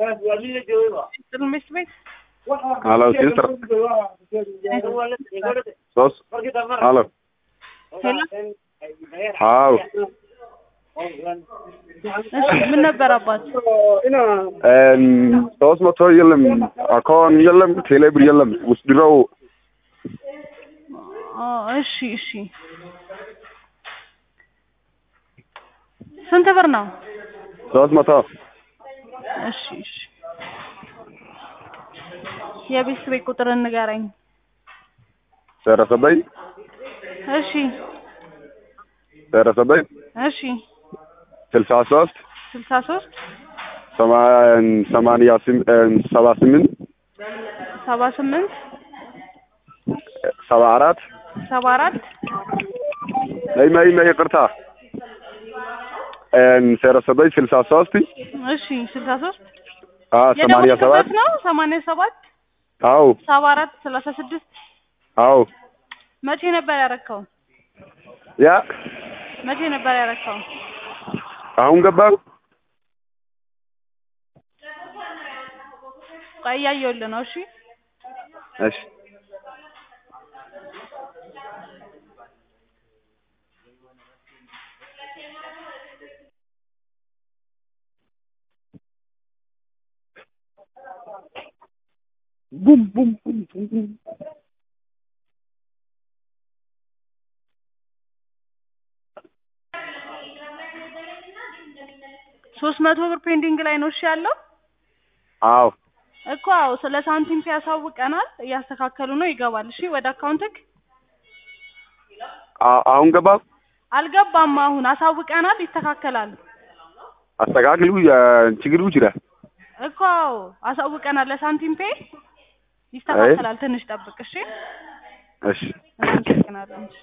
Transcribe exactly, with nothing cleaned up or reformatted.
المسبك Hello, sister. Sos. Hello. هلا How? من نبرابات And sos motor يلم أكون يلم تلبر يلم وسدرو. اه እሺ እሺ ስንት ብር ነው? sos motor. እሺ እሺ የቤተሰብ ቁጥር ንገረኝ። سرسبي. እሺ سرسبي. እሺ سلسة sos. ስልሳ ሶስት ثمان ثمانية سم سبعة سمين ሰባ ስምንት سبعة أرات. ሰባ አራት أي ما أي ما يقرتها. and سرسبي سلسة sos. እሺ ስልሳ ሶስት آه ثمانية سبعة. ነው ሰማንያ ሰባት أو ሰባ አራት ሰላሳ ስድስት أو መቼ ነበር ያረከው? يا መቼ ነበር ያረከው? አሁን ገባው ቆይ ያየውልህ ነው። እሺ እሺ ቡም ቡም ቡም ቡም ሶስት መቶ ብር ፔንዲንግ ላይ ነው። እሺ ያለው አዎ እኮ አዎ፣ ስለ ሳንቲም ያሳውቀናል፣ እያስተካከሉ ነው። ይገባል። እሺ ወደ አካውንትክ አሁን ገባው አልገባም። አሁን አሳውቀናል፣ ይስተካከላል። አስተካክሉ ችግሩ ይችላል እኮ አዎ፣ አሳውቀናል። ለሳንቲም ፔ ይስተካከላል። ትንሽ ጠብቅ። እሺ እሺ እናመሰግናለን።